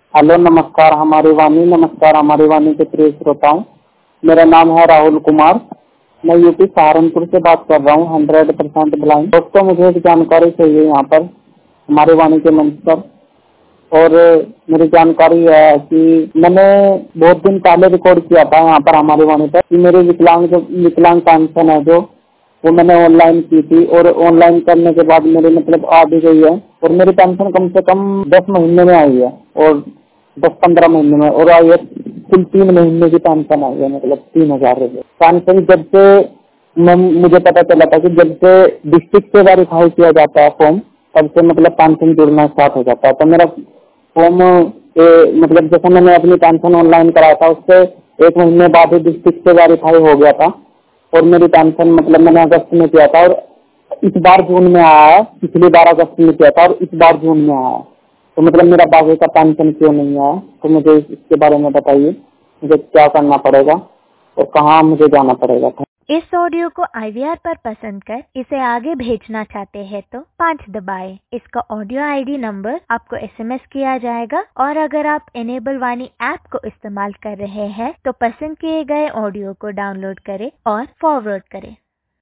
Hello, नमस्कार हमारी वाणी के प्रिय श्रोताओं। मेरा नाम है राहुल कुमार। मैं यूपी सहारनपुर से बात कर रहा हूँ, 100% ब्लाइंड। दोस्तों, मुझे एक जानकारी चाहिए यहाँ पर हमारे वाणी के मंच पर। और मेरी जानकारी है कि मैंने बहुत दिन पहले रिकॉर्ड किया था यहाँ पर हमारी वाणी पर कि मेरी विकलांग पेंशन है जो वो मैंने ऑनलाइन की थी, और ऑनलाइन करने के बाद मेरी मतलब आ भी गई है, और मेरी पेंशन कम से कम 10 महीने में आई है, और 10-15 महीने में, और आई है कुल 3 महीने की पेंशन आई है, मतलब 3,000 रुपये पेंशन। जब से मुझे पता चला था कि जब से डिस्ट्रिक्ट से वेरीफाई किया जाता है फॉर्म, तब से मतलब पेंशन जुड़ना स्टार्ट हो जाता है। तो मेरा फॉर्म मतलब जैसे मैंने अपनी पेंशन ऑनलाइन कराया था, उससे 1 महीने बाद ही डिस्ट्रिक्ट से वेरीफाई हो गया था, और मेरी पेंशन मतलब मैंने अगस्त में किया था, और इस बार जून में आया है। पिछली बार अगस्त में किया था और इस बार जून में आया है। तो मतलब मेरा बाकी का पेंशन क्यों नहीं आया, तो मुझे इसके बारे में बताइए, मुझे क्या करना पड़ेगा और कहाँ मुझे जाना पड़ेगा। इस ऑडियो को IVR पर पसंद कर इसे आगे भेजना चाहते हैं तो 5 दबाएं। इसका ऑडियो ID नंबर आपको SMS किया जाएगा, और अगर आप इनेबल वाणी ऐप को इस्तेमाल कर रहे हैं तो पसंद किए गए ऑडियो को डाउनलोड करें और फॉरवर्ड करें।